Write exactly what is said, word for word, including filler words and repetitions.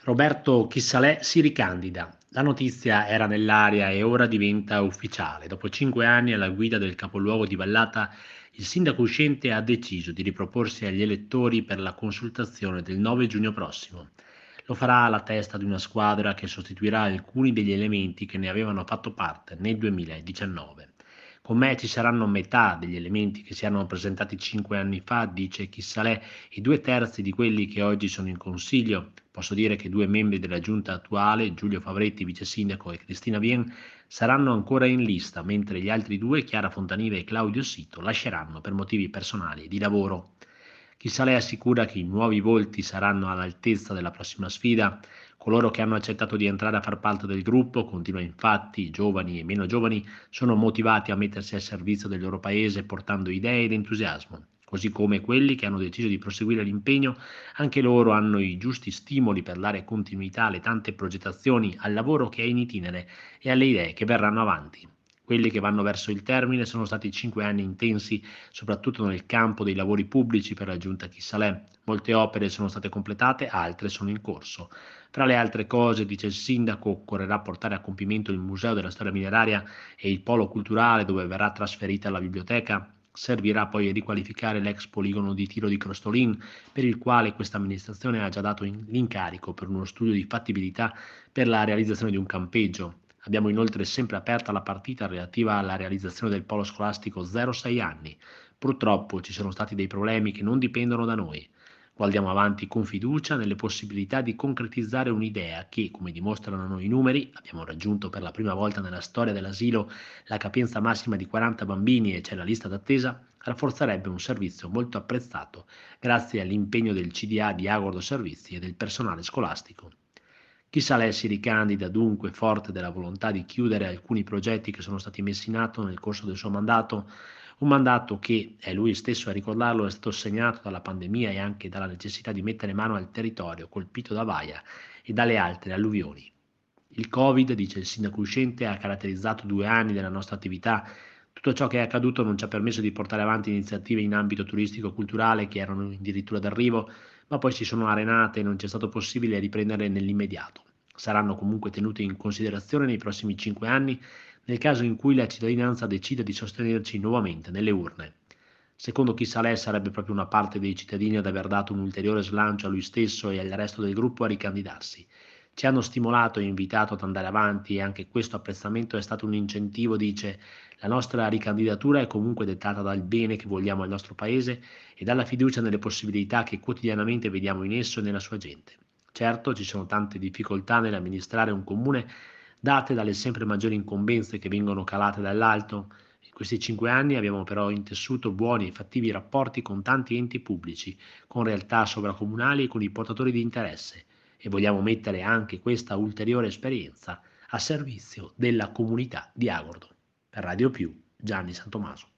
Roberto Kissalè si ricandida. La notizia era nell'aria e ora diventa ufficiale. Dopo cinque anni alla guida del capoluogo di Vallata, il sindaco uscente ha deciso di riproporsi agli elettori per la consultazione del nove giugno prossimo. Lo farà alla testa di una squadra che sostituirà alcuni degli elementi che ne avevano fatto parte nel duemiladiciannove. Con me ci saranno metà degli elementi che si erano presentati cinque anni fa, dice Kissalè, i due terzi di quelli che oggi sono in consiglio. Posso dire che due membri della giunta attuale, Giulio Favretti, vice sindaco, e Cristina Vien, saranno ancora in lista, mentre gli altri due, Chiara Fontanive e Claudio Sito, lasceranno per motivi personali e di lavoro. Kissalè assicura che i nuovi volti saranno all'altezza della prossima sfida. Coloro che hanno accettato di entrare a far parte del gruppo, continua infatti, giovani e meno giovani, sono motivati a mettersi al servizio del loro paese portando idee ed entusiasmo. Così come quelli che hanno deciso di proseguire l'impegno, anche loro hanno i giusti stimoli per dare continuità alle tante progettazioni, al lavoro che è in itinere e alle idee che verranno avanti. Quelli che vanno verso il termine sono stati cinque anni intensi, soprattutto nel campo dei lavori pubblici per la giunta Kissalè. Molte opere sono state completate, altre sono in corso. Tra le altre cose, dice il sindaco, occorrerà portare a compimento il Museo della Storia Mineraria e il Polo Culturale dove verrà trasferita la biblioteca. Servirà poi a riqualificare l'ex poligono di tiro di Crostolin, per il quale questa amministrazione ha già dato in- l'incarico per uno studio di fattibilità per la realizzazione di un campeggio. Abbiamo inoltre sempre aperta la partita relativa alla realizzazione del polo scolastico zero sei anni. Purtroppo ci sono stati dei problemi che non dipendono da noi. Guardiamo avanti con fiducia nelle possibilità di concretizzare un'idea che, come dimostrano i numeri, abbiamo raggiunto per la prima volta nella storia dell'asilo la capienza massima di quaranta bambini e c'è la lista d'attesa, rafforzerebbe un servizio molto apprezzato grazie all'impegno del C D A di Agordo Servizi e del personale scolastico. Kissalè si ricandida dunque forte della volontà di chiudere alcuni progetti che sono stati messi in atto nel corso del suo mandato, un mandato che, è lui stesso a ricordarlo, è stato segnato dalla pandemia e anche dalla necessità di mettere mano al territorio colpito da Vaia e dalle altre alluvioni. Il Covid, dice il sindaco uscente, ha caratterizzato due anni della nostra attività. Tutto ciò che è accaduto non ci ha permesso di portare avanti iniziative in ambito turistico-culturale che erano addirittura d'arrivo, ma poi si sono arenate e non c'è stato possibile riprendere nell'immediato. Saranno comunque tenute in considerazione nei prossimi cinque anni nel caso in cui la cittadinanza decida di sostenerci nuovamente nelle urne. Secondo Kissalè sarebbe proprio una parte dei cittadini ad aver dato un ulteriore slancio a lui stesso e al resto del gruppo a ricandidarsi. Ci hanno stimolato e invitato ad andare avanti e anche questo apprezzamento è stato un incentivo, dice, la nostra ricandidatura è comunque dettata dal bene che vogliamo al nostro paese e dalla fiducia nelle possibilità che quotidianamente vediamo in esso e nella sua gente. Certo, ci sono tante difficoltà nell'amministrare un comune date dalle sempre maggiori incombenze che vengono calate dall'alto. In questi cinque anni abbiamo però intessuto buoni e fattivi rapporti con tanti enti pubblici, con realtà sovracomunali e con i portatori di interesse e vogliamo mettere anche questa ulteriore esperienza a servizio della comunità di Agordo. Per Radio Più, Gianni Santomaso.